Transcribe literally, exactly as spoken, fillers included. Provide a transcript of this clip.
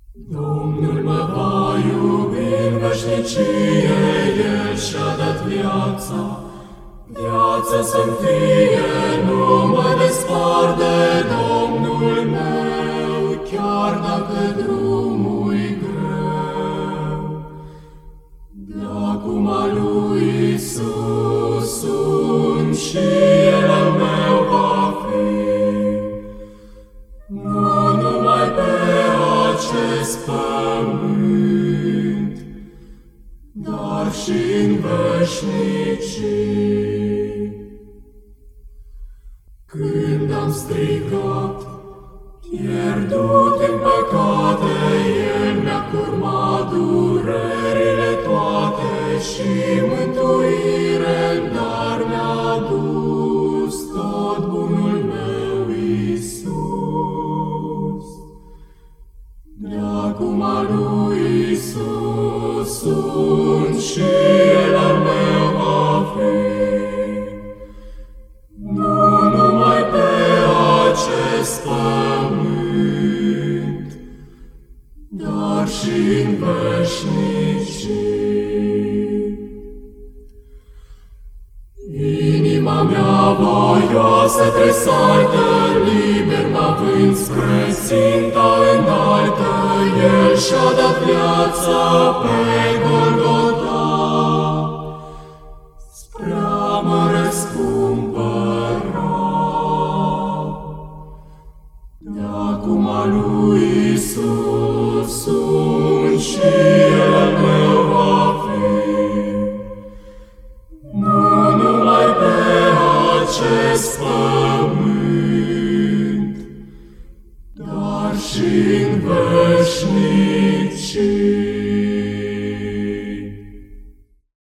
Domnul mă va iubi în veșnicie, El și-a dat viața, viața să-mi fie, nu mă despart de Domnul meu, chiar dacă drumul-i greu. De-acum al lui Iisus sunt și El al meu va fi, nu numai pe acest pământ, dar și în veșnicii. Când am strigat, pierdut în păcate, El mi-a curmat durerile toate și mântuire în dar mi-a dus tot bunul meu Iisus. De-acum al lui Iisus sunt și El al meu va fi, nu numai pe acest pământ, dar și în veșnicii. Inima mea voioasă tresaltă, liber mă vând spre ținta înaltă, El și-a dat viața pe Golgota, spre a mă răscumpăra. De-acum al lui Iisus sunt și El al meu va fi, nu numai pe acest pământ, dar și în veșnicie.